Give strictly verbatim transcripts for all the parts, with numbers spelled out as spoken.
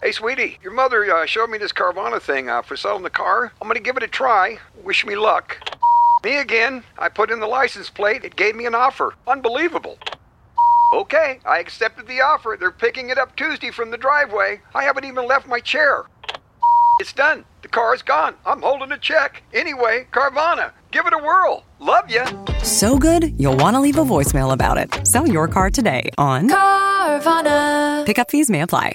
Hey, sweetie, your mother uh, showed me this Carvana thing uh, for selling the car. I'm gonna give it a try. Wish me luck. Me again. I put in the license plate. It gave me an offer. Unbelievable. Okay, I accepted the offer. They're picking it up Tuesday from the driveway. I haven't even left my chair. It's done. The car is gone. I'm holding a check. Anyway, Carvana, give it a whirl. Love ya. So good, you'll want to leave a voicemail about it. Sell your car today on Carvana. Pickup fees may apply.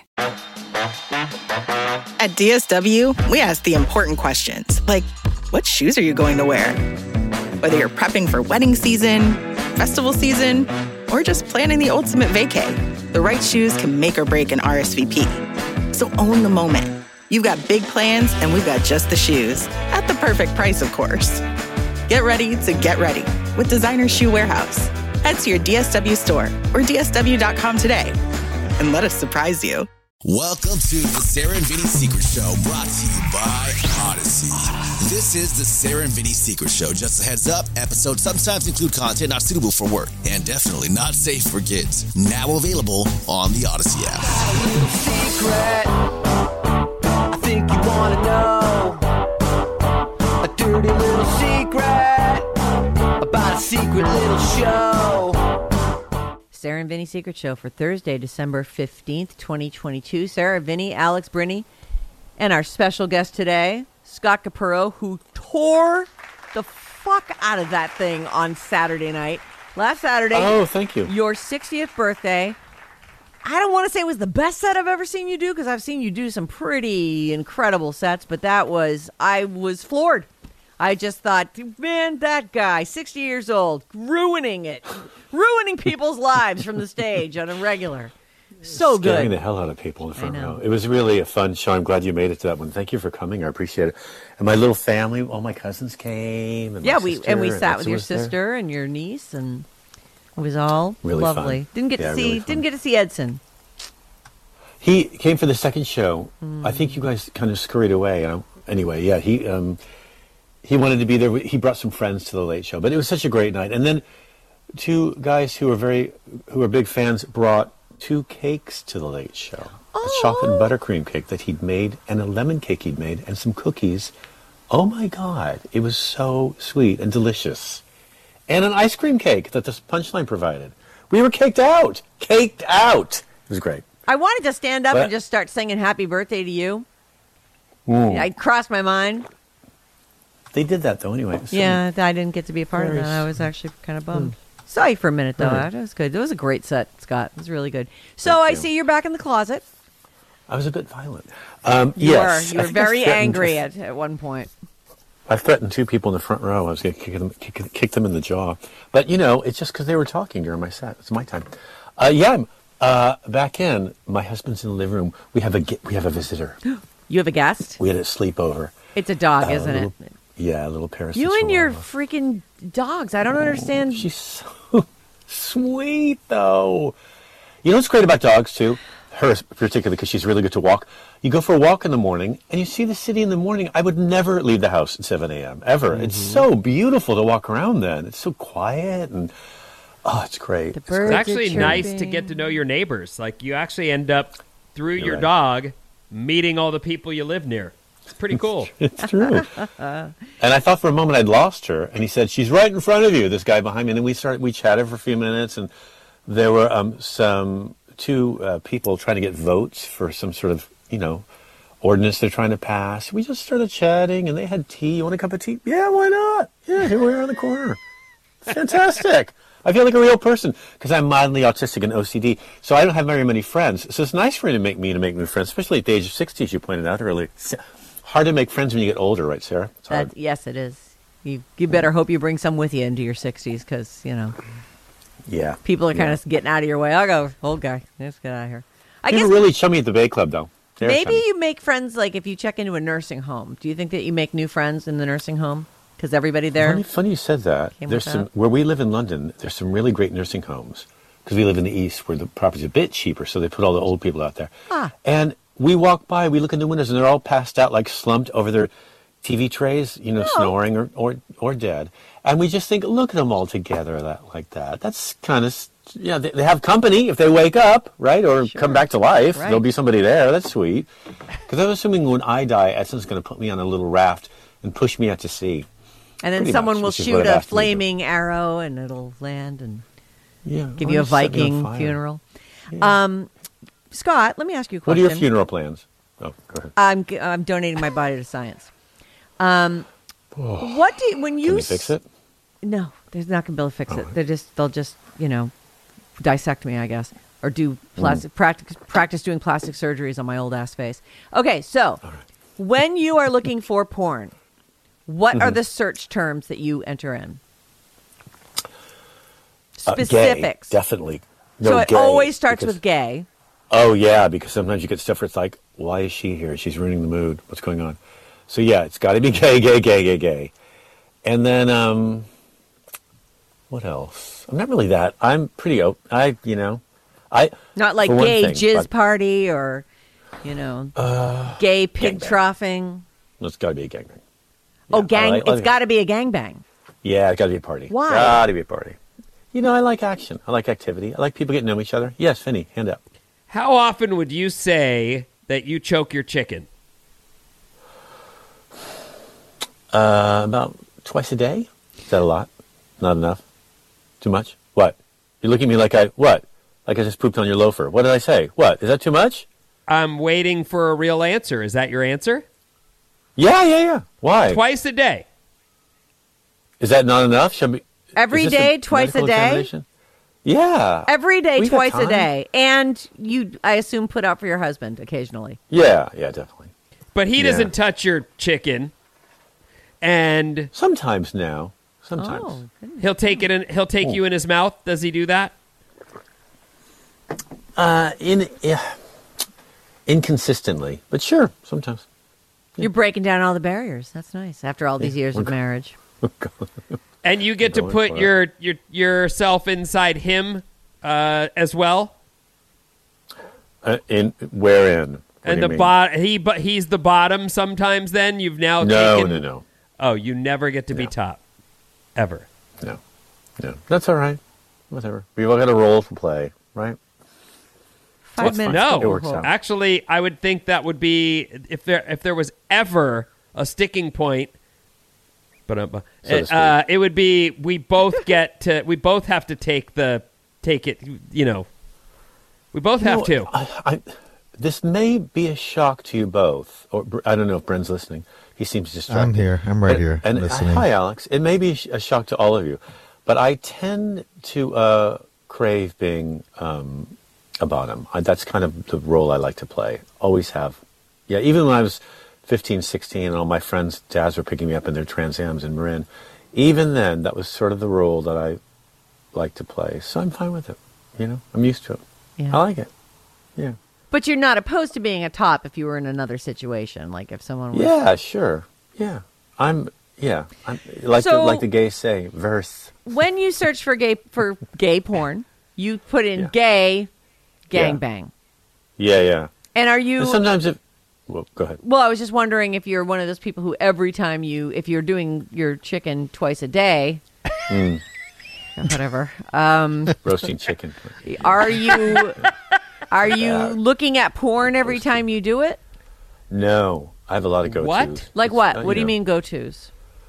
At D S W, we ask the important questions, like, what shoes are you going to wear? Whether you're prepping for wedding season, festival season, or just planning the ultimate vacay, the right shoes can make or break an R S V P. So own the moment. You've got big plans, and we've got just the shoes. At the perfect price, of course. Get ready to get ready with Designer Shoe Warehouse. Head to your D S W store or D S W dot com today and let us surprise you. Welcome to the Sarah and Vinny Secret Show, brought to you by Odyssey. This is the Sarah and Vinny Secret Show. Just a heads up, episodes sometimes include content not suitable for work and definitely not safe for kids. Now available on the Odyssey app. Secret, I think you want to know a dirty little secret about a secret little show. Sarah and Vinny Secret Show for Thursday, December fifteenth, twenty twenty-two. Sarah, Vinny, Alex, Brittany, and our special guest today, Scott Capurro, who tore the fuck out of that thing on Saturday night. Last Saturday. Oh, thank you. Your sixtieth birthday. I don't want to say it was the best set I've ever seen you do, because I've seen you do some pretty incredible sets, but that was, I was floored. I just thought, man, that guy, sixty years old, ruining it. Ruining people's lives from the stage on a regular. So good. Scaring the hell out of people in the front I know. row. It was really a fun show. I'm glad you made it to that one. Thank you for coming. I appreciate it. And my little family, all my cousins came. And Yeah, my we sister, and we and sat Elsa with your was there. sister and your niece, and it was all Really lovely. fun. Didn't get Yeah, to see really fun. didn't get to see Edson. He came for the second show. Mm. I think you guys kind of scurried away. Uh, anyway, yeah, he um, he wanted to be there. He brought some friends to the late show, but it was such a great night. And then two guys who were very who were big fans brought two cakes to the late show. Oh. A chocolate and buttercream cake that he'd made and a lemon cake he'd made and some cookies. Oh my God, it was so sweet and delicious. And an ice cream cake that the Punchline provided. We were caked out. Caked out. It was great. I wanted to stand up But- and just start singing happy birthday to you. Mm. I'd crossed my mind. They did that though anyway. So- Yeah, I didn't get to be a part Very of that. I s- was actually kind of bummed. Saw you for a minute, though. Right. That was good. It was a great set, Scott. It was really good. So Thank I you. see you're back in the closet. I was a bit violent. Um, You yes. were. You I were think I very threatened- angry at, at one point. I threatened two people in the front row. I was going to kick them, kick, kick them in the jaw. But, you know, it's just because they were talking during my set. It's my time. Uh, yeah, I'm uh, back in. My husband's in the living room. We have a, ge- we have a visitor. You have a guest? We had a sleepover. It's a dog, Uh, isn't little- it? Yeah, a little Paris. You and your Chihuahua. freaking dogs. I don't understand. She's so sweet, though. You know what's great about dogs, too? Her particularly, because she's really good to walk. You go for a walk in the morning, and you see the city in the morning. I would never leave the house at seven a.m., ever. It's so beautiful to walk around then. It's so quiet, and, oh, it's great. The It's birds great. It's actually are nice to chirping. get to know your neighbors. Like, you actually end up, through You're your right. dog, meeting all the people you live near. It's pretty cool. It's true. And I thought for a moment I'd lost her, and he said, "She's right in front of you." This guy behind me, and then we started. We chatted for a few minutes, and there were um, some two uh, people trying to get votes for some sort of, you know, ordinance they're trying to pass. We just started chatting, and they had tea. You want a cup of tea? Yeah, why not? Yeah, here we are in the corner. Fantastic. I feel like a real person because I'm mildly autistic and O C D, so I don't have very many friends. So it's nice for me to make me to make new friends, especially at the age of sixty, as you pointed out earlier. It's hard to make friends when you get older, right, Sarah? It's hard. That, yes, it is. You you better hope you bring some with you into your sixties, because, you know, Yeah. people are kind Yeah. of getting out of your way. I'll go, old guy, let's get out of here. I People guess really chummy at the Bay Club, though. They're maybe chummy. you make friends, like if you check into a nursing home. Do you think that you make new friends in the nursing home? Because everybody there. Funny, funny you said that. Came There's with some that? where we live in London. There's some really great nursing homes because we live in the east, where the property's a bit cheaper, so they put all the old people out there. Ah. And we walk by, we look in the windows, and they're all passed out, like slumped over their T V trays, you know, Oh. snoring or, or or dead. And we just think, look at them all together that like that. That's kind of Yeah, they, they have company if they wake up, right, or Sure. come back to life. Right. There'll be somebody there. That's sweet. Because I'm assuming when I die, Edison's going to put me on a little raft and push me out to sea. And then Pretty someone much, will which is shoot what I've a asked them to do. flaming arrow, and it'll land and Yeah, give or you a just set me on Viking fire. funeral. Um, Scott, let me ask you a What are question. your funeral plans? Oh, go ahead. I'm g- I'm donating my body to science. Um, what do you, when you Can we s- fix it? No, they're not going to be able to fix All it. right. They're just they'll just you know dissect me, I guess, or do Mm. plastic practice practice doing plastic surgeries on my old ass face. Okay, so when you are looking for porn, what Mm-hmm. are the search terms that you enter in? Uh, gay, Specifics. definitely. so No, it gay, always starts because- with gay. Oh, yeah, because sometimes you get stuff where it's like, why is she here? She's ruining the mood. What's going on? So, yeah, it's got to be gay, gay, gay, gay, gay. And then, um, what else? I'm not really that. I'm pretty open. I, you know, I... Not like for one gay thing, jizz but- party or, you know, Uh, gay pig gangbang. troughing. It's got to be a gangbang. oh, Yeah, I gang! like- it's got to be a gangbang. Yeah, it's got to be a party. Why? Got to be a party. You know, I like action. I like activity. I like people getting to know each other. Yes, Finny, hand up. How often would you say that you choke your chicken? Uh, about twice a day. Is that a lot? Not enough? Too much? What? You're looking at me like I, what? Like I just pooped on your loafer. What did I say? What? Is that too much? I'm waiting for a real answer. Is that your answer? Yeah, yeah, yeah. Why? Twice a day. Is that not enough? Should be, Every is this day, twice a medical day? examination? Yeah. Every day, We got twice a time. day, and you, I assume, put out for your husband occasionally. Yeah, yeah, definitely. But he Yeah. doesn't touch your chicken, and Sometimes now. Sometimes. Oh, he'll take it in. He'll take you in his mouth. Does he do that? Uh, in yeah, inconsistently, but sure, sometimes. you're breaking down all the barriers. That's nice. After all these years of marriage, And you get to Going put for it. your, your yourself inside him uh, as well. Uh, in wherein? What do And you the mean? bot he but he's the bottom sometimes. Then you've now No, taken, no, no, Oh, you never get to be No. top, ever. no, no. That's all right. Whatever. We've all got a role to play, right? five What's- minutes. No, It works out. actually, I would think that would be if there if there was ever a sticking point. But uh, So to speak. uh, it would be we both get to we both have to take the take it. You know, we both have You to. know, I, I, this may be a shock to you both, or Br- I don't know if Bren's listening. He seems distracted. I'm here. I'm right And- here And listening. hi, Alex. It may be a sh- a shock to all of you, but I tend to uh, crave being um, a bottom. I, that's kind of the role I like to play. Always have. Yeah, even when I was fifteen, sixteen, and all my friends' dads were picking me up in their Trans Ams in Marin, even then, that was sort of the role that I like to play. So I'm fine with it. You know, I'm used to it. Yeah. I like it. Yeah. But you're not opposed to being a top if you were in another situation, like if someone was. Yeah, sure. Yeah. I'm, yeah. I'm, like, the, So- like the gays say, verse. When you search for gay for gay porn, you put in Yeah. gay Yeah. gangbang. Yeah, yeah. And are you? And sometimes if, well, go ahead. Well, I was just wondering if you're one of those people who every time you, if you're doing your chicken twice a day, Mm. whatever, um, Roasting chicken. are you are you Yeah. looking at porn every time you do it? No. I have a lot of go-tos. What? Like what? Uh, What do you know, mean go tos?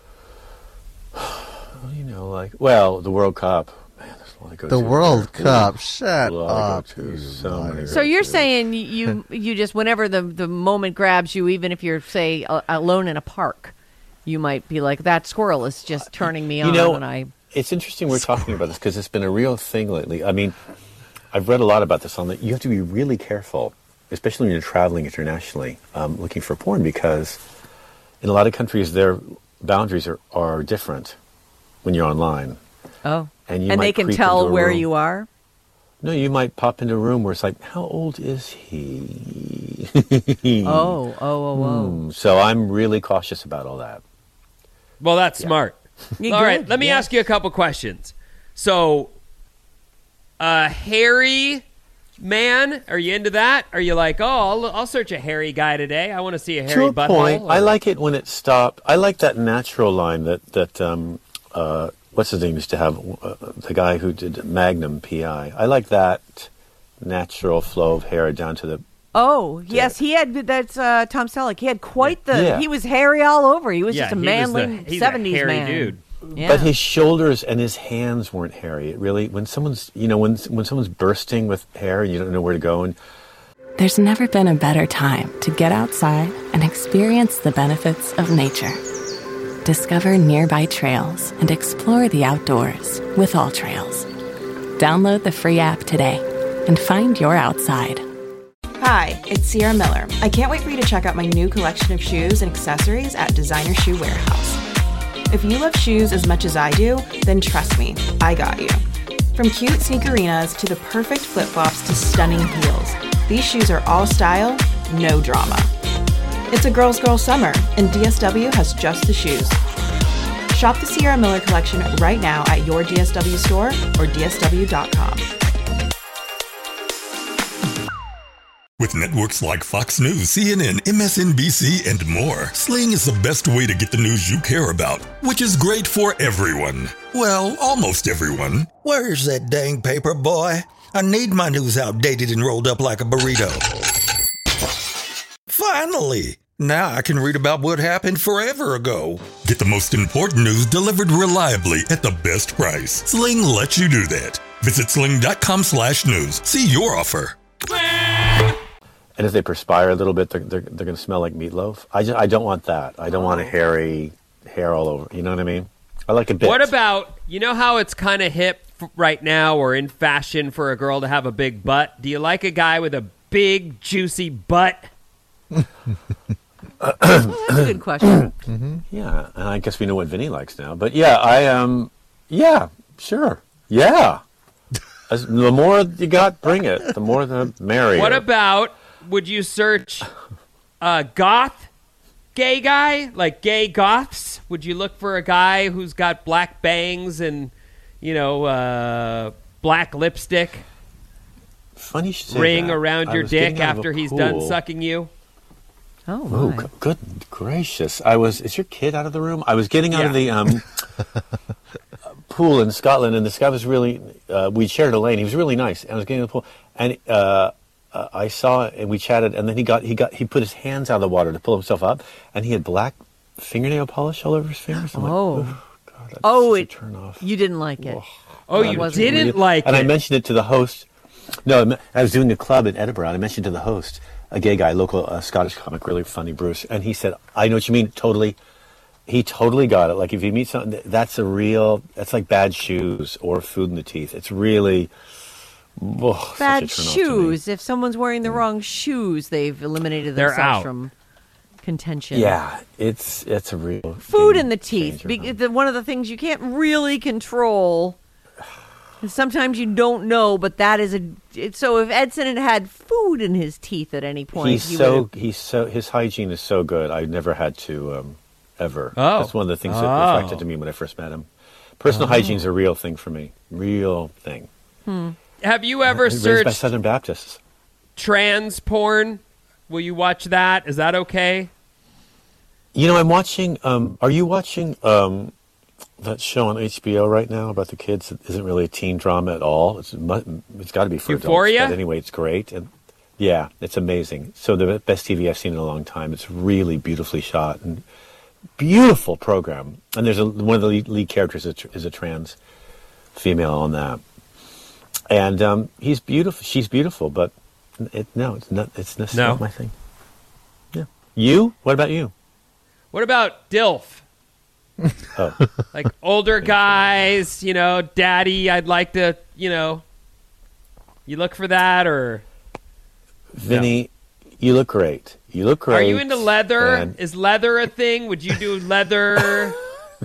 You know, like, well, the World Cup. Man, there's a lot of go-tos. The World there. Cup. Ooh, Shut a lot up. of go-tos. you So liar. many So you're go-tos. saying you you just whenever the the moment grabs you, even if you're say a, alone in a park, you might be like that squirrel is just turning me You on, know, and I It's interesting we're talking about this because it's been a real thing lately. I mean, I've read a lot about this on that. You have to be really careful, especially when you're traveling internationally, um, looking for porn, because in a lot of countries, their boundaries are, are different when you're online. oh, And you and might they can creep tell into a where room. you are. No, you might pop into a room where it's like, how old is he? Oh, oh, oh, oh. Hmm. So I'm really cautious about all that. Well, that's smart. You All right, good? let me Yeah. ask you a couple questions. So, a hairy man, are you into that? Are you like, oh, I'll, I'll search a hairy guy today. I want to see a hairy To a butthole. point, or- I like it when it stopped. I like that natural line that that um, uh, what's his name used to have, uh, the guy who did Magnum P I. I like that natural flow of hair down to the. Oh yes, he had. That's uh, Tom Selleck. He had quite the. Yeah. He was hairy all over. He was Yeah, just a he was manly the- he's a seventies hairy man. dude. Yeah. But his shoulders and his hands weren't hairy. It really, when someone's, you know, when when someone's bursting with hair and you don't know where to go, and There's never been a better time to get outside and experience the benefits of nature. Discover nearby trails and explore the outdoors with All Trails. Download the free app today and find your outside. Hi, it's Sierra Miller. I can't wait for you to check out my new collection of shoes and accessories at Designer Shoe Warehouse. If you love shoes as much as I do, then trust me, I got you. From cute sneakerinas to the perfect flip-flops to stunning heels, these shoes are all style, no drama. It's a girl's girl summer, and D S W has just the shoes. Shop the Sierra Miller collection right now at your D S W store or D S W dot com. With networks like Fox News, C N N, M S N B C, and more, Sling is the best way to get the news you care about, which is great for everyone. Well, almost everyone. Where's that dang paper, boy? I need my news outdated and rolled up like a burrito. Finally! Now I can read about what happened forever ago. Get the most important news delivered reliably at the best price. Sling lets you do that. Visit sling.com slash news. See your offer. and if they perspire a little bit, they're they're, they're going to smell like meatloaf. I just, I don't want that. I don't want a hairy hair all over. You know what I mean? I like a bit. What about, you know how it's kind of hip f- right now or in fashion for a girl to have a big butt? Do you like a guy with a big, juicy butt? Well, that's a good question. mm-hmm. Yeah, and I guess we know what Vinny likes now. But yeah, I um, yeah, sure, yeah. As, the more you got, bring it. The more the merrier. What about, would you search uh, goth gay guy, like gay goths? Would you look for a guy who's got black bangs and, you know, uh, black lipstick? Funny you should say ring that. around I your was dick getting out of a after he's pool. done sucking you? Oh, Oh, my. g- good gracious! I was. Is your kid out of the room? I was getting out Yeah. of the um, pool in Scotland, and this guy was really. Uh, we shared a lane. He was really nice. And I was getting in the pool, and uh, uh, I saw, and we chatted, and then he got he got he put his hands out of the water to pull himself up, and he had black fingernail polish all over his fingers. I'm Oh. like, "Oof, God, that's Oh, such a it, turn off. you didn't like it. Oh, That you wasn't didn't Really- like and it? I mentioned it to the host. No, I me- I was doing a club in Edinburgh, and I mentioned to the host, a gay guy, local uh, Scottish comic, really funny, Bruce, and he said, "I know what you mean, totally." He totally got it. Like if you meet something, that's a real. That's like bad shoes or food in the teeth. It's really oh, Bad such a turn off to me. shoes. If someone's wearing the wrong shoes, they've eliminated They're themselves out. from contention. Yeah, it's it's a real Food game in the teeth. changer, Be- huh? the, one of the things you can't really control. And sometimes you don't know, but that is a. It, so if Edson had had food in his teeth at any point, He's he so would've- he's so his hygiene is so good. I never had to um, ever. Oh. That's one of the things that Oh. reflected to me when I first met him. Personal hygiene is a real thing for me. Real thing. Have you ever Raised by searched Southern Baptists. trans porn? Will you watch that? Is that okay? You know, I'm watching. Um, are you watching um, that show on H B O right now about the kids? It isn't really a teen drama at all. It's mu- it's got to be for Euphoria? adults. But anyway, it's great, and yeah, it's amazing. So the best T V I've seen in a long time. It's really beautifully shot and beautiful program. And there's a, one of the lead, lead characters is a, tr- is a trans female on that, and um, he's beautiful. She's beautiful, but it, no, it's not. It's not, No. not my thing. Yeah. You? What about you? What about DILF? Oh. Like older guys, you know, daddy, I'd like to, you know, you look for that or... Vinny, you look great. You look great. Are you into leather? and- Is leather a thing? Would you do leather,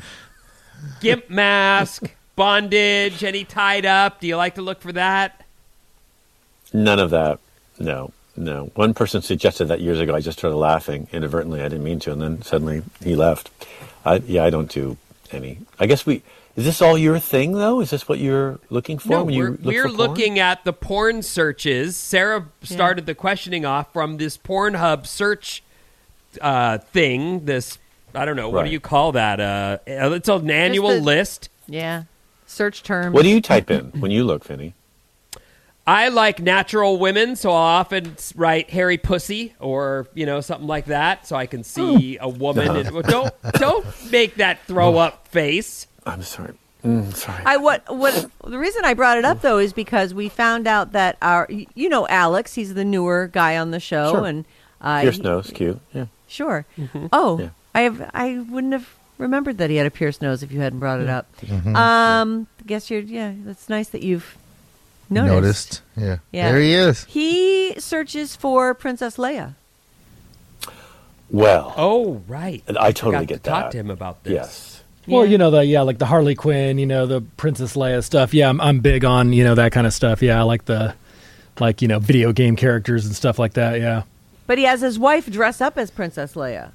gimp mask, bondage, any tied up? Do you like to look for that? None of that. No, no. One person suggested that years ago. I just started laughing inadvertently. I didn't mean to, and then suddenly he left. I, yeah, I don't do any. I guess we. Is this all your thing, though? Is this what you're looking for No, when you we're, look we're for porn? looking at the porn searches. Sarah started the questioning off from this Pornhub search uh, thing. This, I don't know, what Right. do you call that? Uh, it's an annual the list. Yeah. Search terms. What do you type in when you look, Vinny? I like natural women, so I'll often write hairy pussy or, you know, something like that so I can see a woman. And, well, don't don't make that throw up face. I'm sorry. Mm, sorry. I what what the reason I brought it up though is because we found out that our you know Alex, he's the newer guy on the show, Sure. and uh, Pierce he- nose, cute. Yeah. Sure. Mm-hmm. Oh, Yeah. I have I wouldn't have remembered that he had a pierced nose if you hadn't brought it up. Mhm. Um, I guess you're yeah. That's nice that you've noticed. Noticed. Yeah. Yeah. There he is. He searches for Princess Leia. Well. Oh, right. I totally Forgot get to talk that. to him about this. Yes. Well, you know the yeah, like the Harley Quinn, you know the Princess Leia stuff. Yeah, I'm I'm big on you know that kind of stuff. Yeah, I like the like you know video game characters and stuff like that. Yeah. But he has his wife dress up as Princess Leia.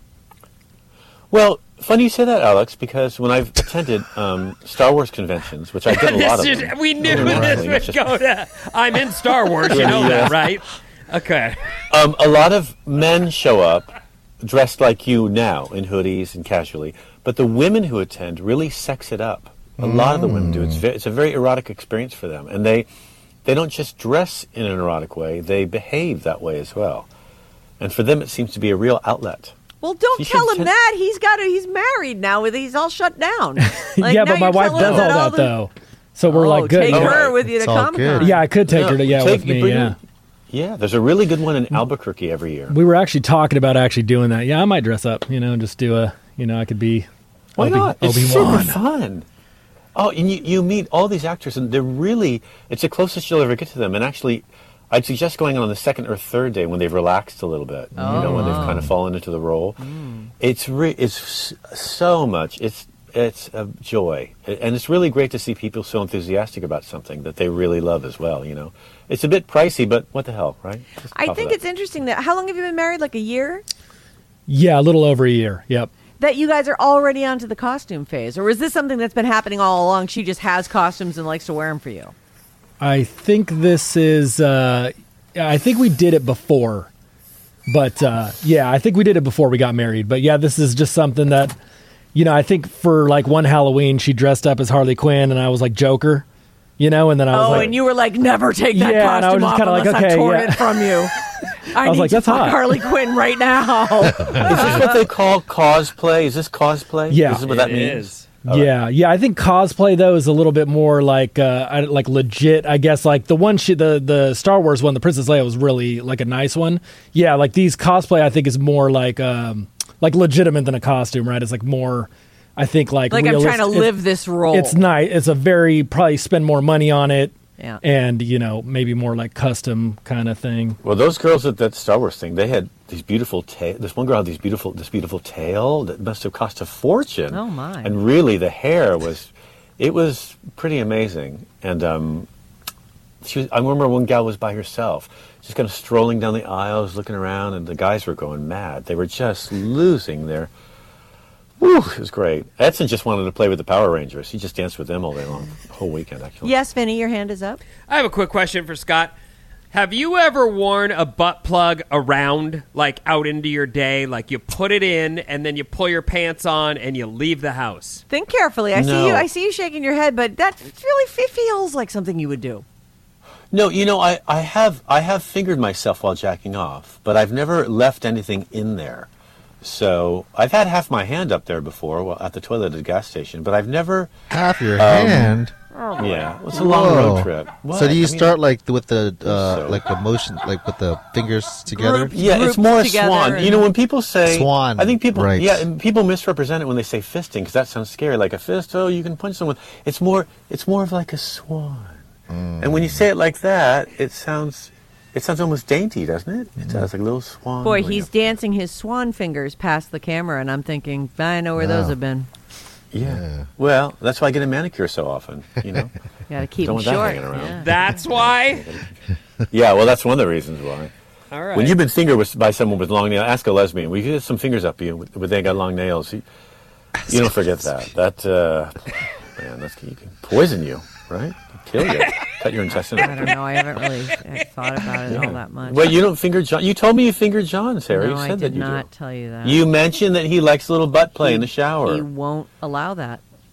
Well, funny you say that, Alex, because when I've attended um, Star Wars conventions, which I did a lot of This is- them, we knew internationally, this not would just- go to. I'm in Star Wars, you know Yeah. that, right? Okay. Um, a lot of men show up dressed like you now in hoodies and casually, but the women who attend really sex it up. A lot of the women do. It's ve- it's a very erotic experience for them, and they they don't just dress in an erotic way; they behave that way as well. And for them, it seems to be a real outlet. Well, don't You tell should him send- that. He's got to, he's married now. With he's all shut down. Like, yeah, now but my you're wife telling does him all that the- though, so we're Oh, like good. take you know? her with you to It's all Comic Con. good. Yeah, I could take No, her to yeah take- with me. bring Yeah. her- Yeah, there's a really good one in Albuquerque every year. We were actually talking about actually doing that. Yeah, I might dress up, you know, and just do a, you know, I could be Why Obi- not? It's Obi-Wan. super fun. Oh, and you, you meet all these actors, and they're really, it's the closest you'll ever get to them. And actually, I'd suggest going on the second or third day when they've relaxed a little bit, you know, when they've kind of fallen into the role. It's re- it's s- so much. It's it's a joy, and it's really great to see people so enthusiastic about something that they really love as well. You know, it's a bit pricey, but what the hell, right? Just I cough think it up. it's interesting that how long have you been married? Like a year? Yeah, a little over a year. Yep. That you guys are already onto the costume phase, or is this something that's been happening all along? She just has costumes and likes to wear them for you. I think this is. Uh, I think we did it before, but uh, yeah, I think we did it before we got married. But yeah, this is just something that, you know, I think for like one Halloween she dressed up as Harley Quinn and I was like Joker, you know, and then I was oh, like, and you were like, never take that Yeah, and I was costume just off kinda like, unless okay, I've torn yeah. it from you. I, I was need like, to that's fuck hot. Harley Quinn right now. Is this what they call cosplay? Is this cosplay? Yeah. Is this what that It means? is. Yeah, yeah. I think cosplay though is a little bit more like, uh, I- like legit. I guess like the one, she, the the Star Wars one, the Princess Leia was really like a nice one. Yeah, like these cosplay, I think is more like um like legitimate than a costume, right? It's like more, I think like Like I'm trying to realist- live it's- this role. It's nice. It's a very probably spend more money on it. Yeah. And you know maybe more like custom kind of thing. Well, those girls at that Star Wars thing, they had these beautiful tail. This one girl had these beautiful, this beautiful tail that must have cost a fortune. Oh, my. And really, the hair was, it was pretty amazing. And um, she was, I remember one gal was by herself, just kind of strolling down the aisles, looking around, and the guys were going mad. They were just losing their. Whew, it was great. Edson just wanted to play with the Power Rangers. He just danced with them all day long, the whole weekend, actually. Yes, Vinny, your hand is up. I have a quick question for Scott. Have you ever worn a butt plug around, like out into your day? Like you put it in and then you pull your pants on and you leave the house? Think carefully. I see No. you. I see you shaking your head, but that really f- feels like something you would do. No, you know, I, I have I have fingered myself while jacking off, but I've never left anything in there. So I've had half my hand up there before well, at the toilet at the gas station, but I've never Half your Um, hand. Yeah, it's a long Whoa. road trip. What? So do you I mean, start like with the uh, so. like the motion, like with the fingers together? Yeah, it's grouped more a together swan. and- You know, when people say Swan, I think people, right. yeah, and people misrepresent it when they say fisting because that sounds scary. Like a fist, oh, you can punch someone. It's more, it's more of like a swan. And when you say it like that, it sounds, it sounds almost dainty, doesn't it? It sounds like a little swan. Boy, going he's up. dancing his swan fingers past the camera, and I'm thinking, I know where those Wow. have been. Yeah. Yeah. Well, that's why I get a manicure so often. You know. Got to keep Don't them want that short. hanging around. Yeah. That's why? Yeah. Well, that's one of the reasons why. All right. When you've been fingered with, by someone with long nails, ask a lesbian. We get some fingers up you, but they got long nails. You, you don't forget that. That uh, man, that's you can poison you, right? Kill you, cut your intestines. I don't know. I haven't really uh, thought about it all that much. Well, you don't finger John. You told me you fingered John, Sarah. no, you said I did that you not do. tell you that. You mentioned that he likes a little butt play in the shower. He won't allow that.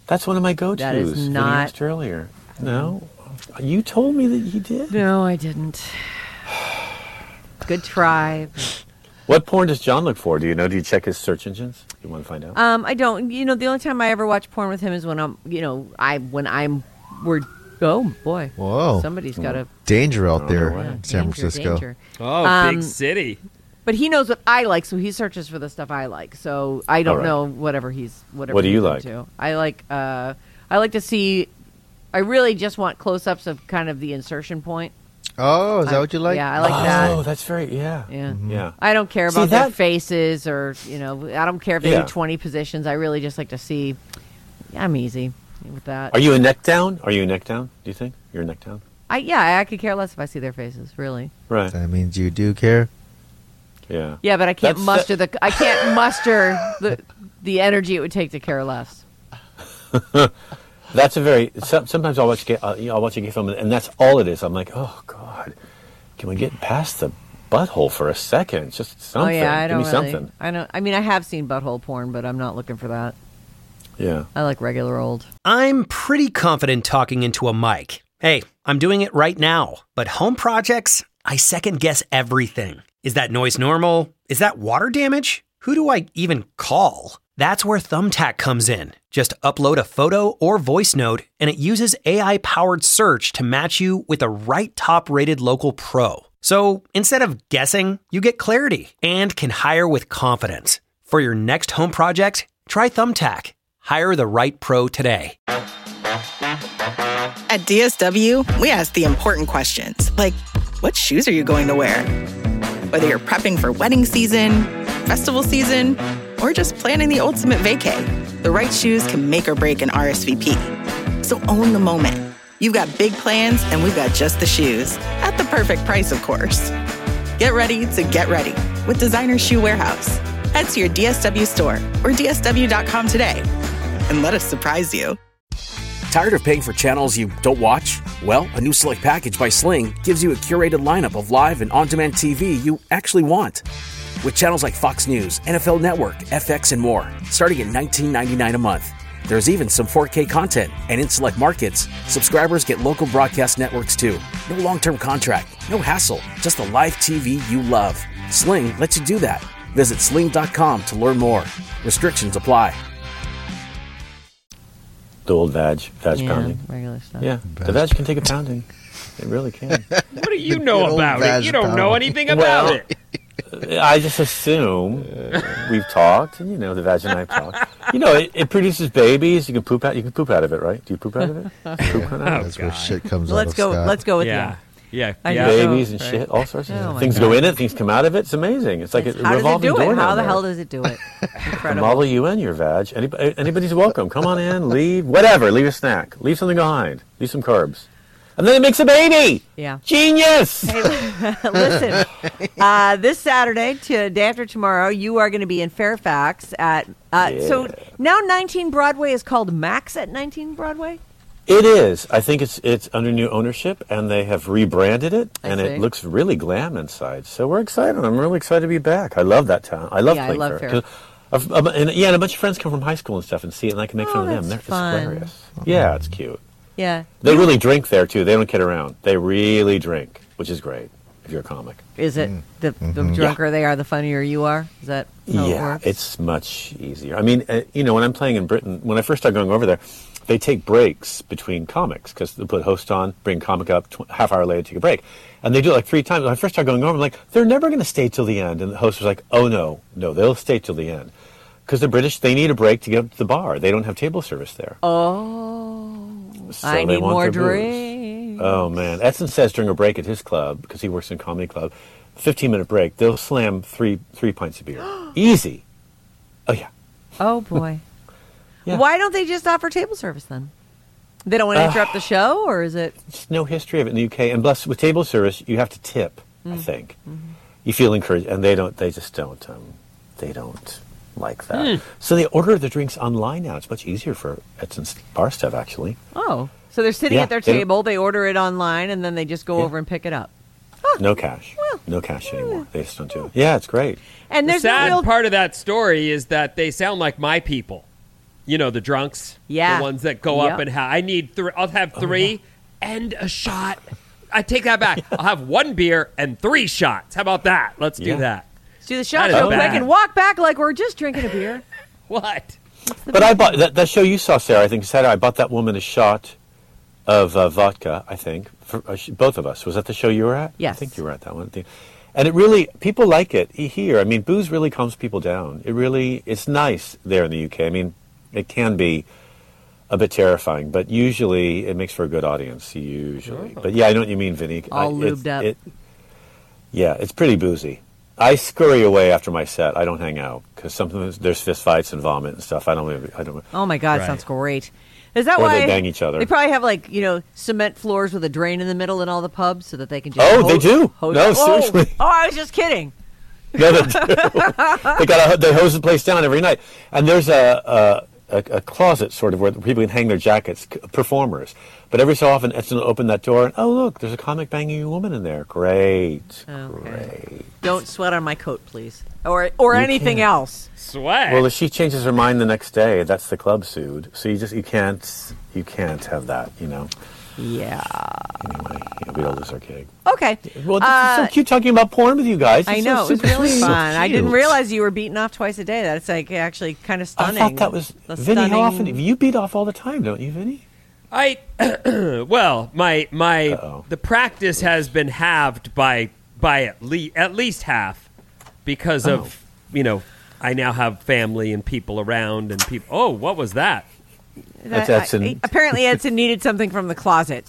That's one of my go-tos. That is when you not- asked earlier. No, you told me that you did. No, I didn't. Good try. What porn does John look for? Do you know? Do you check his search engines? You want to find out? Um, I don't. You know, the only time I ever watch porn with him is when I'm, you know, I when I'm, we're. Oh boy! Whoa! Somebody's got a danger out there Yeah, in San danger, Francisco. danger. Oh, Um, big city. But he knows what I like, so he searches for the stuff I like. So I don't All right. know whatever he's whatever. What do you he's like? into. I like. Uh, I like to see. I really just want close-ups of kind of the insertion point. Oh, is that I- what you like? Yeah, I like oh, that. that's very yeah. Yeah. Yeah. I don't care See, about their that- faces or you know. I don't care if they Yeah. do twenty positions. I really just like to see. Yeah, I'm easy with that. Are you a neck down? Are you a neck down? Do you think you're a neck down? I yeah, I could care less if I see their faces. Really. Right. That means you do care. Yeah. Yeah, but I can't That's- muster the. I can't muster the the energy it would take to care less. That's a very. Some, sometimes I'll watch. ga- Uh, you know, I'll watch a gay film, and that's all it is. I'm like, oh God, can we get past the butthole for a second? Just something. Oh yeah, I Give don't me really. something. I don't. I mean, I have seen butthole porn, but I'm not looking for that. Yeah. I like regular old. I'm pretty confident talking into a mic. Hey, I'm doing it right now. But home projects, I second guess everything. Is that noise normal? Is that water damage? Who do I even call? That's where Thumbtack comes in. Just upload a photo or voice note, and it uses A I-powered search to match you with the right top-rated local pro. So instead of guessing, you get clarity and can hire with confidence. For your next home project, try Thumbtack. Hire the right pro today. At D S W, we ask the important questions, like what shoes are you going to wear? Whether you're prepping for wedding season, festival season, or just planning the ultimate vacay, the right shoes can make or break an R S V P. So own the moment. You've got big plans, and we've got just the shoes, at the perfect price, of course. Get ready to get ready with Designer Shoe Warehouse. Head to your D S W store or D S W dot com today and let us surprise you. Tired of paying for channels you don't watch? Well, a new select package by Sling gives you a curated lineup of live and on-demand T V you actually want. With channels like Fox News, N F L Network, F X, and more, starting at nineteen ninety-nine a month. There's even some four K content, and in select markets, subscribers get local broadcast networks too. No long-term contract, no hassle, just the live T V you love. Sling lets you do that. Visit sling dot com to learn more. Restrictions apply. The old vag, vag Yeah, pounding. regular stuff. Yeah, the vag can take a pounding. It really can. What do you know about it? You don't know anything about Well, it. I just assume we've talked, and you know the vag and I've talked. You know, it, it produces babies. You can poop out. You can poop out of it, right? Do you poop out of it? Poop out of it? That's where shit comes Let's out of go. Scott. Let's go with Yeah. Yeah. I yeah. know. Babies and Right. shit, all sorts of Oh, my things God. go in it. Things come out of it. It's amazing. It's like a How does it revolving do door it? How down the there. hell does it do it? I'll Incredible. model you in your vag. Anybody, anybody's welcome. Come on in, leave, whatever. Leave a snack. Leave something behind. Leave some carbs. And then it makes a baby. Yeah. Genius. Listen, uh, this Saturday to day after tomorrow, you are going to be in Fairfax at. Uh, So now nineteen Broadway is called Max at nineteen Broadway. It is. I think it's it's under new ownership, and they have rebranded it, I and see. it looks really glam inside. So we're excited. I'm really excited to be back. I love that town. I love Yeah, I playing love Fair. Fair. 'Cause I've- I've- and, yeah, and a bunch of friends come from high school and stuff and see it, and I can make Oh, fun of them. that's They're fun. It's hilarious. Yeah, it's cute. Yeah. They really drink there too. They don't kid around. They really drink, which is great if you're a comic. Is it the, the Mhm. drunker they are, the funnier you are? Is that how it Yeah, works? it's much easier. I mean, uh, you know, when I'm playing in Britain, when I first started going over there, they take breaks between comics because they put host on, bring comic up, tw- half hour later, take a break. And they do it like three times. When I first started going over, I'm like, they're never going to stay till the end. And the host was like, oh, no, no, they'll stay till the end. Because the British, they need a break to get up to the bar. They don't have table service there. Oh, So I they need want more their booze. drinks. Oh, man. Edson says during a break at his club, because he works in a comedy club, fifteen-minute break, they'll slam three three pints of beer. Easy. Oh, yeah. Oh boy. Yeah. Why don't they just offer table service then? They don't want to Uh, interrupt the show, or is it? Just no history of it in the U K. And plus, with table service, you have to tip, I Mm. think. You feel encouraged, and they don't, they just don't, um, they don't like that. Mm. So they order the drinks online now. It's much easier for Edson's bar staff, actually. Oh, so they're sitting Yeah, at their they don't- table, they order it online, and then they just go Yeah. over and pick it up. No cash. No cash anymore. They just don't do it. Yeah, it's great. And the there's no sad real- part of that story is that they sound like my people. You know, the drunks. Yeah. The ones that go Yep. up and have. I need three. I'll have three and a shot. I take that back. I'll have one beer and three shots. How about that? Let's do Yeah. that. Let's do the shot That is real quick bad. and walk back like we're just drinking a beer. What? But I bought that, that show you saw, Sarah. I think Saturday. I bought that woman a shot of uh, vodka. I think for uh, sh- both of us. Was that the show you were at? Yes. I think you were at that one. I think. And it really, people like it here. I mean, booze really calms people down. It really, it's nice there in the U K. I mean, it can be a bit terrifying, but usually it makes for a good audience. Usually, but yeah, I know what you mean, Vinny. All I, lubed up. It, yeah, it's pretty boozy. I scurry away after my set. I don't hang out because sometimes there's fist fights and vomit and stuff. I don't. really- I don't. Oh my God, Right. sounds great. Is that Or why they bang each other. They probably have like you know cement floors with a drain in the middle in all the pubs so that they can just. Oh, they hose- do. hose- No, oh, seriously. Oh, I was just kidding. No, they do. they got a, they hose the place down every night, and there's a a, a a closet sort of where people can hang their jackets, c- performers. But every so often, it's going to open that door, and oh look, there's a comic banging a woman in there. Great, Okay. Don't sweat on my coat, please, or or You anything can't. else. Sweat. Well, if she changes her mind the next day, that's the club sued. So you just you can't you can't have that, you know. Yeah. Anyway, you know, we all lose our gig. Okay. Well, this Uh, is so cute talking about porn with you guys. I It's know so it was really sweet. fun. So I didn't cute. realize you were beaten off twice a day. That's like actually kind of I stunning. thought that was The Vinny. How often stunning- you beat off all the time, don't you, Vinny? I well, my my the practice has been halved by by at least at least half because Oh. of you know I now have family and people around and people. Oh, what was that? That's I- Edson. I- apparently, Edson needed something from the closet.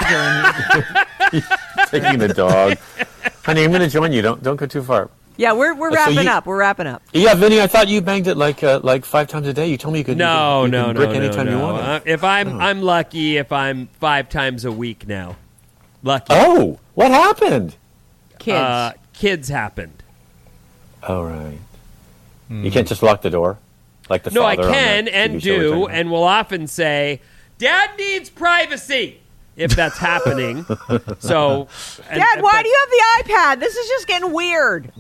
Taking the dog. Honey, I'm going to join you. Don't don't go too far. yeah, we're we're So wrapping you- up. We're wrapping up. Yeah, Vinny, I thought you banged it like uh, like five times a day. You told me you could. No, you could, you no, could no, brick no, anytime no. you wanted. Uh, if I'm I'm lucky if I'm five times a week now. Lucky. Oh, what happened? Kids. Uh, kids happened. Oh, right. You can't just lock the door, like the No, I father on can that and T V show we're do, talking about? and will often say, "Dad needs privacy." If that's happening, so and- Dad, why but- do you have the iPad? This is just getting weird.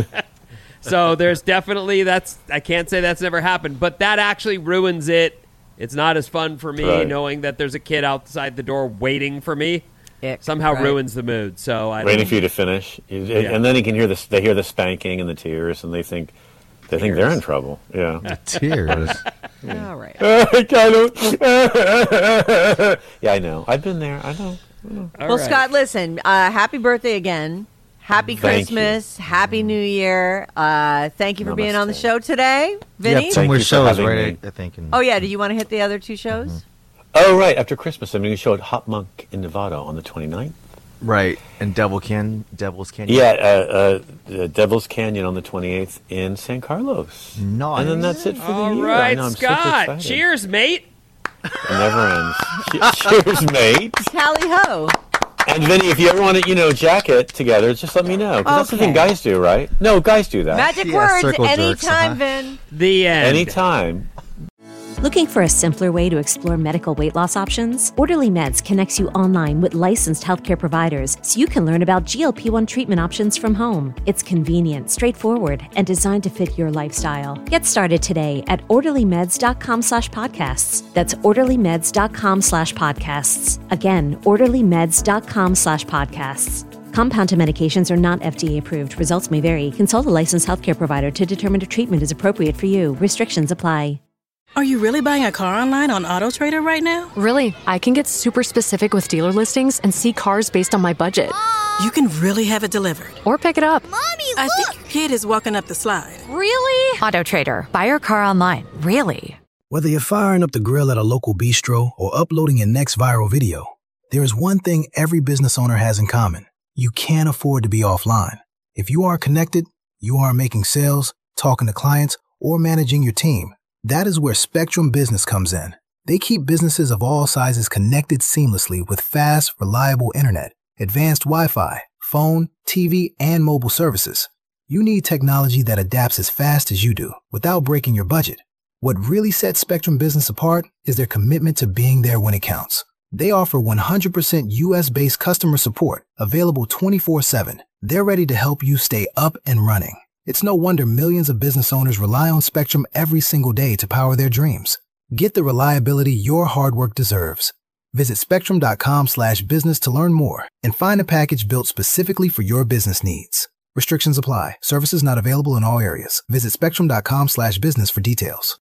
So there's definitely that's I can't say that's never happened, but that actually ruins it. It's not as fun for me Right. knowing that there's a kid outside the door waiting for me. Ick, Somehow right. ruins the mood. So I waiting don't, for you to finish, You- Yeah. and then you can hear this. They hear the spanking and the tears, and they think they think they're in trouble. Yeah, Tears. All right. I don't. Yeah, I know. I've been there. I know. All well, right. Scott, listen. Uh, happy birthday again. Happy Thank you. Christmas. Happy New Year. Uh, thank you for being on the Namaste. show today, Vinny. Yep, some Thank more you for shows, having right? me. I think. in- Oh yeah. Do you want to hit the other two shows? Oh, right. After Christmas, I'm doing a show at Hot Monk in Nevada on the twenty-ninth. Right. And Devil Can, Devil's Canyon. Yeah, uh, uh, uh, Devil's Canyon on the twenty-eighth in San Carlos. Nice. And then that's it for All the year. I right, know, I'm super Scott. excited. Cheers, mate. It never ends. Che- Cheers, mate. Tally ho. And Vinny, if you ever want to, you know, jacket together, just let me know. 'Cause that's the Okay. thing guys do, right? No, guys do that. Magic Yeah, words circle jerks, anytime, uh-huh. Vin. The end. Anytime. Looking for a simpler way to explore medical weight loss options? Orderly Meds connects you online with licensed healthcare providers so you can learn about G L P one treatment options from home. It's convenient, straightforward, and designed to fit your lifestyle. Get started today at orderlymeds.com slash podcasts. That's orderlymeds.com slash podcasts. Again, orderlymeds.com slash podcasts. Compounded medications are not F D A approved. Results may vary. Consult a licensed healthcare provider to determine if treatment is appropriate for you. Restrictions apply. Are you really buying a car online on AutoTrader right now? Really, I can get super specific with dealer listings and see cars based on my budget. You can really have it delivered. Or pick it up. Mommy, look! I think your kid is walking up the slide. Really? AutoTrader. Buy your car online. Really? Whether you're firing up the grill at a local bistro or uploading your next viral video, there is one thing every business owner has in common. You can't afford to be offline. If you are connected, you are making sales, talking to clients, or managing your team. That is where Spectrum Business comes in. They keep businesses of all sizes connected seamlessly with fast, reliable internet, advanced Wi-Fi, phone, T V, and mobile services. You need technology that adapts as fast as you do without breaking your budget. What really sets Spectrum Business apart is their commitment to being there when it counts. They offer one hundred percent U S-based customer support, available twenty-four seven. They're ready to help you stay up and running. It's no wonder millions of business owners rely on Spectrum every single day to power their dreams. Get the reliability your hard work deserves. Visit spectrum.com slash business to learn more and find a package built specifically for your business needs. Restrictions apply. Services not available in all areas. Visit spectrum.com slash business for details.